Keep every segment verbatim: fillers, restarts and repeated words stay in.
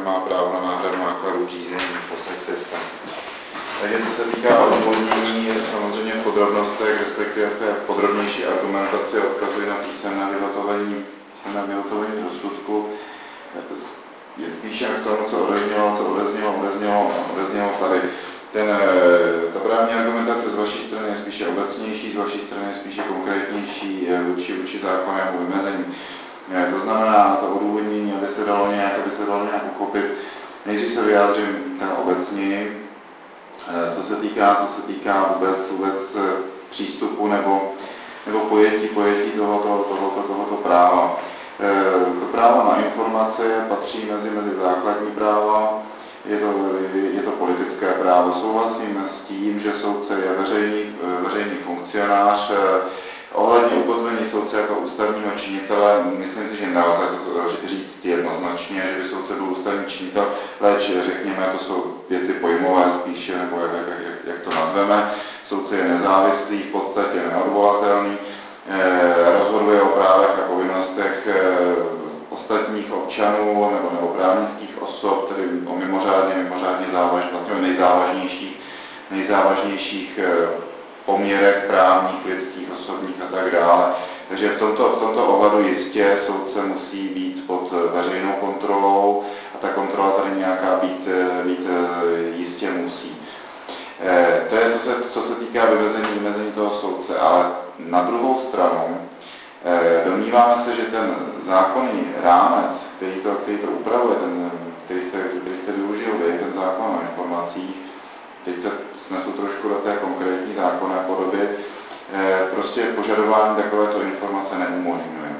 má právo na náhradu nákladů řízení, posaďte se. Takže co se týká odůvodnění, samozřejmě v podrobnostech, respektive v té podrobnější argumentaci odkazuji na písemné vyhotovení, písemné vyhotovení rozsudku. Je spíše k tomu, co odeznělo, co odeznělo, odeznělo, odeznělo tady. Ten, ta právní argumentace z vaší strany je spíše obecnější, z vaší strany je spíše konkrétnější vůči, vůči zákonnému vymezení. To znamená, to odůvodnění, aby se dalo nějak, aby se dalo nějak uchopit. Nejdřív se vyjádřím teda obecněji, co se týká, co se týká vůbec, vůbec přístupu nebo, nebo pojetí, pojetí tohoto, tohoto, tohoto práva. To právo na informace patří mezi, mezi základní práva, je to, je to politické právo. Souhlasím s tím, že soudce je veřejný, veřejný funkcionář. Ohledně ukotvení soudce jako ústavního činitele, myslím si, že nelze to říct jednoznačně, že by soudce byl ústavní činitel, leč řekněme, to jsou věci pojmové spíše, nebo jak, jak, jak to nazveme. Soudce je nezávislý, v podstatě neodvolatelný, rozhoduje o právech a povinnostech ostatních občanů nebo, nebo právnických osob, tedy o mimořádně, mimořádně závaž, vlastně o nejzávažnějších, nejzávažnějších poměrech právních, lidských, osobních a tak dále. Takže v tomto, v tomto ohledu jistě soudce musí být pod veřejnou kontrolou a ta kontrola tady nějaká být, být jistě musí. To je, co se, co se týká vymezení, vymezení toho soudce, ale na druhou stranu domníváme se, že ten zákonný rámec, který to, který to upravuje, ten, který, jste, který jste využil vy, ten zákon o informacích, teď se snesu trošku do té konkrétní zákonné podoby, prostě požadování takovéto informace neumožňuje.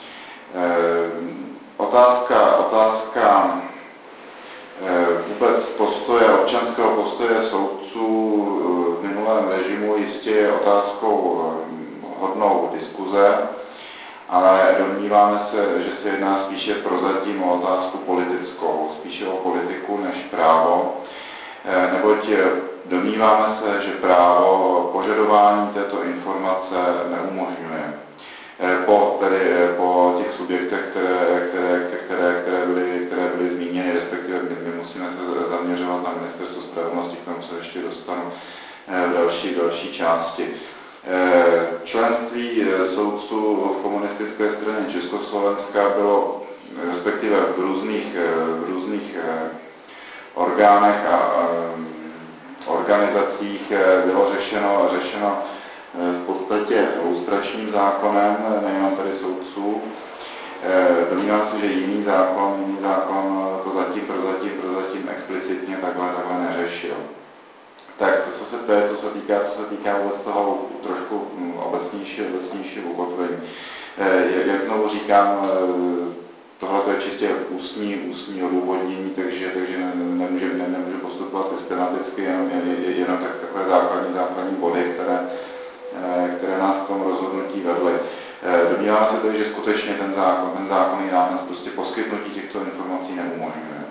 Otázka, otázka vůbec postoje, občanského postoje soudců v minulém režimu jistě je otázkou hodnou diskuze, ale domníváme se, že se jedná spíše prozatím o otázku politickou, spíše o politiku než právo, neboť domníváme se, že právo požadování této informace neumožňuje. Po, tedy, po těch subjektech, které, které, které, které, byly, které byly zmíněny, respektive my, my musíme se zaměřovat na Ministerstvo spravedlnosti, k tomu se ještě dostanu v další, další části. Členství soudců v komunistické straně Československa bylo, respektive v různých, v různých orgánech a organizacích bylo řešeno, řešeno v podstatě lustračním zákonem, nejenom tady soudců. Domnívám se, že jiný zákon, jiný zákon to zatím, prozatím, prozatím explicitně takhle, takhle neřešil. Tak to, co se, to je, co se týká, co se týká vůbec toho trošku obecnějšího, obecnějšího ukotvení. Jak znovu říkám, tohle je čistě ústní, ústní odůvodnění, takže, takže nemůže, ne, nemůže postupovat systematicky, jenom, jenom tak, takové základní, základní body, které, které nás k tomu rozhodnutí vedly. Domníváme se tedy, že skutečně ten zákon, ten zákonný rámec prostě poskytnutí těchto informací neumožňuje.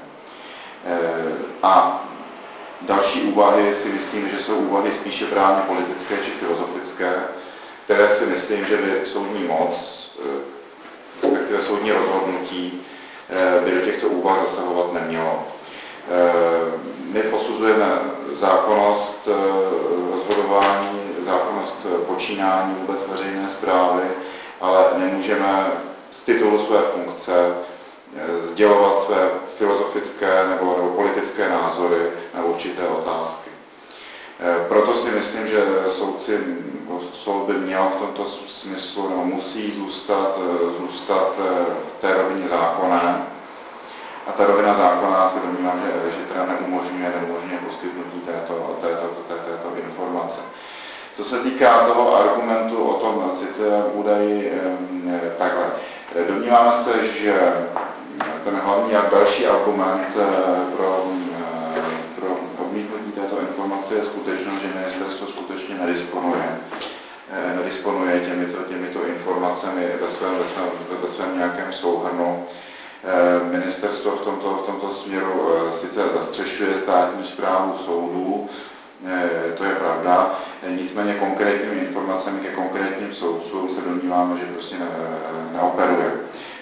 A další úvahy si myslíme, že jsou úvahy spíše právně politické či filozofické, které si myslím, že by soudní moc, respektive soudní rozhodnutí, by do těchto úvah zasahovat nemělo. My posuzujeme zákonnost rozhodování, zákonnost počínání vůbec veřejné správy, ale nemůžeme z titulu své funkce sdělovat své filozofické nebo, nebo politické názory na určité otázky. Proto si myslím, že soudci, soud by měl v tomto smyslu, nebo musí zůstat, zůstat v té rovině zákonné. A ta rovina zákona se domnívám, že, že teda neumožňuje, neumožňuje poskytnutí této, této, této, této informace. Co se týká toho argumentu o tom citlivém údaji, takhle. Domníváme se, že ten hlavní a další argument pro, pro odmítnutí této informace je skutečnost, že ministerstvo skutečně nedisponuje, nedisponuje těmito, těmito informacemi ve svém, ve svém, ve svém nějakém souhrnu. Ministerstvo v tomto, v tomto směru sice zastřešuje státní správu soudů, to je pravda, nicméně konkrétními informacemi ke konkrétním soudcům se domníváme, že prostě ne, neoperuje.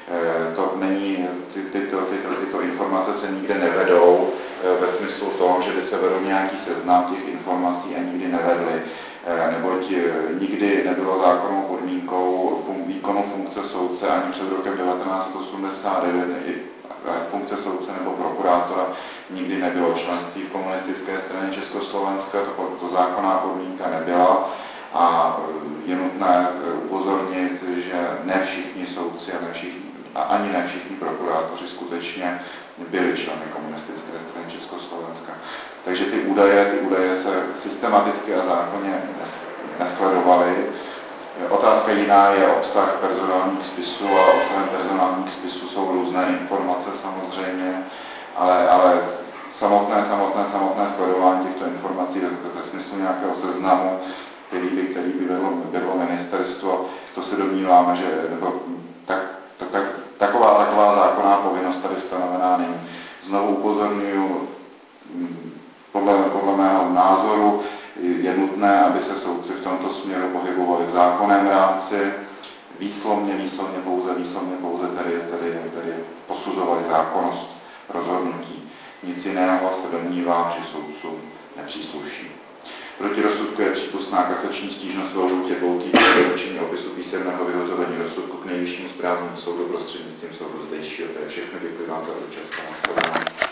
To není, ty, tyto, tyto, tyto informace se nikde nevedou ve smyslu toho, že by se vedl nějaký seznam těch informací a nikdy nevedly. Neboť nikdy nebylo zákonnou podmínkou výkonu funkce soudce ani před rokem devatenáct osmdesát devět, funkce soudce nebo prokurátora nikdy nebylo. Členství v komunistické straně Československa to, to zákonná podmínka nebyla a je nutné upozornit, že ne všichni soudci a, ne všichni, a ani ne všichni prokurátoři skutečně byli členy komunistické strany Československa. Takže ty údaje, ty údaje se systematicky a zákonně nesledovaly. Otázka jiná je obsah personálních spisů a obsahem personálních spisů jsou různé informace samozřejmě, ale, ale samotné, samotné, samotné sledování těchto informací ve, ve smyslu nějakého seznamu, který by, který by vedlo, vedlo ministerstvo, to se domníváme, že nebo tak, tak, tak, taková, taková zákonná povinnost tady stanovená není. Znovu upozorňuji, podle, podle mého názoru je nutné, aby se soudci v tomto směru pohybovali v zákonném rámci, výslovně, výslovně pouze, výslovně pouze tedy, tedy, tedy posuzovali zákonnost rozhodnutí. Nic jiného se domnívám, že soudcům nepřísluší. Proti rozsudku je přípustná kasační stížnost ve lhůtě dvou týdnů do doručení opisu písemného vyhotovení rozsudku k Nejvyššímu správnímu soudu prostřednictvím soudu zdejšího. To je všechno, děkuji vám za účast a nashledanou.